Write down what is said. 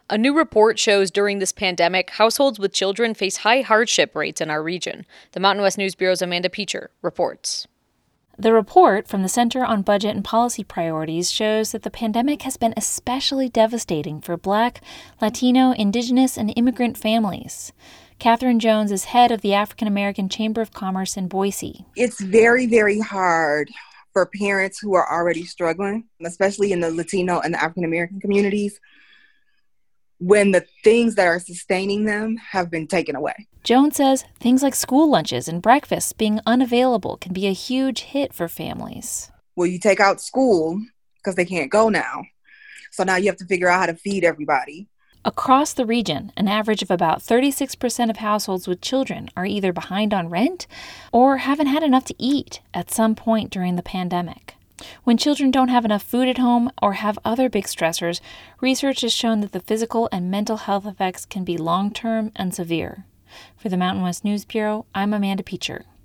A new report shows during this pandemic, households with children face high hardship rates in our region. The Mountain West News Bureau's Amanda Peacher reports. The report from the Center on Budget and Policy Priorities shows that the pandemic has been especially devastating for Black, Latino, Indigenous, and immigrant families. Catherine Jones is head of the African American Chamber of Commerce in Boise. It's very, very hard for parents who are already struggling, especially in the Latino and the African American communities, when the things that are sustaining them have been taken away. Jones says things like school lunches and breakfasts being unavailable can be a huge hit for families. Well, you take out school because they can't go now. So now you have to figure out how to feed everybody. Across the region, an average of about 36% of households with children are either behind on rent or haven't had enough to eat at some point during the pandemic. When children don't have enough food at home or have other big stressors, research has shown that the physical and mental health effects can be long-term and severe. For the Mountain West News Bureau, I'm Amanda Peacher.